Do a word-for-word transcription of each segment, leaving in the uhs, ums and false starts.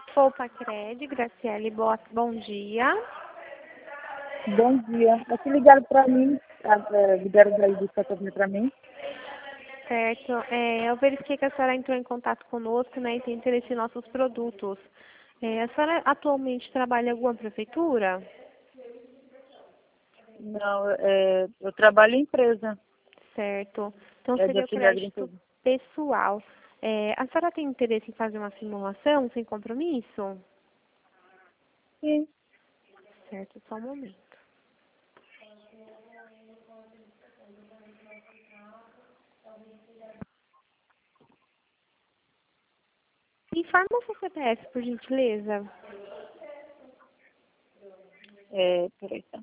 Poupa Cred, Graciele, boa, bom dia. Bom dia. Aqui ligaram para mim, a- é, ligaram daí do Saturnino para mim. Certo. É, eu verifiquei que a senhora entrou em contato conosco, né, e tem interesse em nossos produtos. É, a senhora atualmente trabalha em alguma prefeitura? Não, é, eu trabalho em empresa, Certo. Então é de seria o afiliado de crédito empresa. pessoal. É, a senhora tem interesse em fazer uma simulação sem compromisso? Sim. Certo, só um momento. Informa o seu C P F, por gentileza. É, peraí, tá.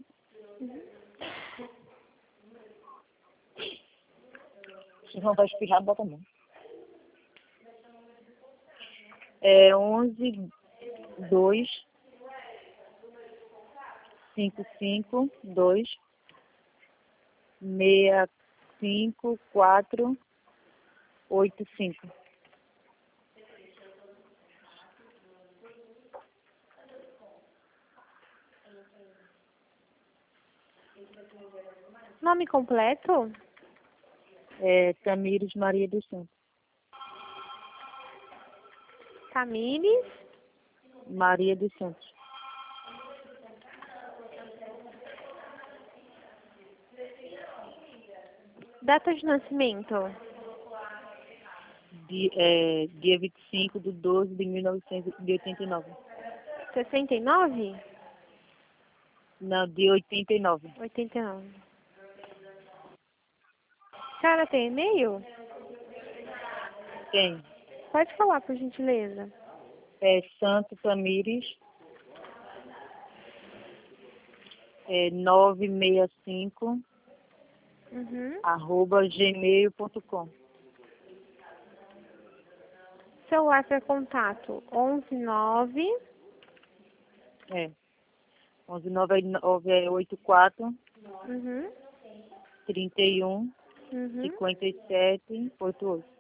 Se não vai espirrar, bota a mão. É onze, dois, cinco, cinco, dois, seis, cinco, quatro, oito, cinco. Nome completo? É Tamires Maria dos Santos. Tamires. Maria dos Santos. Data de nascimento? Dia, é, dia vinte e cinco de doze de mil novecentos e oitenta e nove. sessenta e nove? Não, de oitenta e nove. oitenta e nove. A senhora tem e-mail? Tem. Pode falar, por gentileza. É Santo Tamires, é nove seis cinco, Uhum. arroba gmail ponto com. Celular para contato onze nove. É. onze nove nove oito quatro, Uhum. trinta e um, Uhum. cinquenta e sete, oitenta e oito.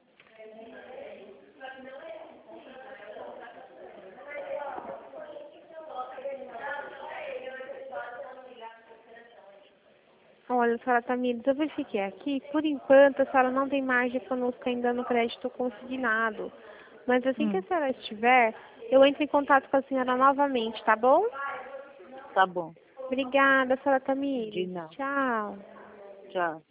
Olha, senhora Tamires, eu verifiquei aqui, por enquanto a senhora não tem margem conosco ainda no crédito consignado. Mas assim que a Hum, senhora estiver, eu entro em contato com a senhora novamente, tá bom? tá bom. Obrigada, senhora De Tamires. nada. Tchau. Tchau.